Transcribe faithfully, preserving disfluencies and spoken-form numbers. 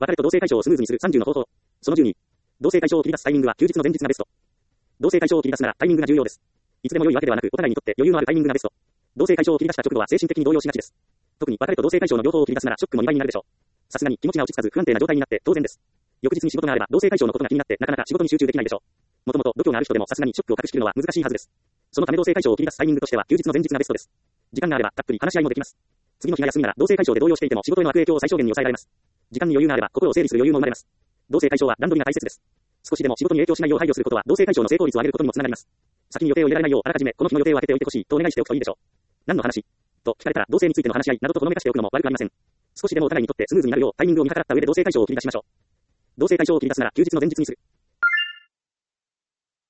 別れと同棲解消をスムーズにするさんじゅうの方法。そのじゅうに。同棲解消を切り出すタイミングは休日の前日がベスト。同棲解消を切り出すならタイミングが重要です。いつでも良いわけではなく、お互いにとって余裕のあるタイミングがベスト。同棲解消を切り出した直後は精神的に動揺しがちです。特に別れと同棲解消の両方を切り出すならショックもにばいになるでしょう。さすがに気持ちが落ち着かず不安定な状態になって当然です。翌日に仕事があれば同棲解消のことが気になってなかなか仕事に集中できないでしょう。もともと度胸がある人でもさすがにショックを隠しきるのは難しいはずです。そのため同棲解消を切り出すタイミングとしては休日の前日がベストです。時間があればたっぷり話し合いもできます。次の日が休みなら同棲解消で動揺していても仕事への悪影響を最小限に抑えられます。時間に余裕があれば心を整理する余裕も生まれます。同棲解消は段取りが大切です。少しでも仕事に影響しないよう配慮することは同棲解消の成功率を上げることにもつながります。先に予定を入れられないようあらかじめこの日の予定を空けておいてほしいとお願いしておくといいでしょう。何の話と聞かれたら同棲についての話し合いなどとほのめかしておくのも悪くありません。少しでもお互いにとってスムーズになるようタイミングを見計らった上で同棲解消を切り出しましょう。同棲解消を切り出すなら休日の前日にする。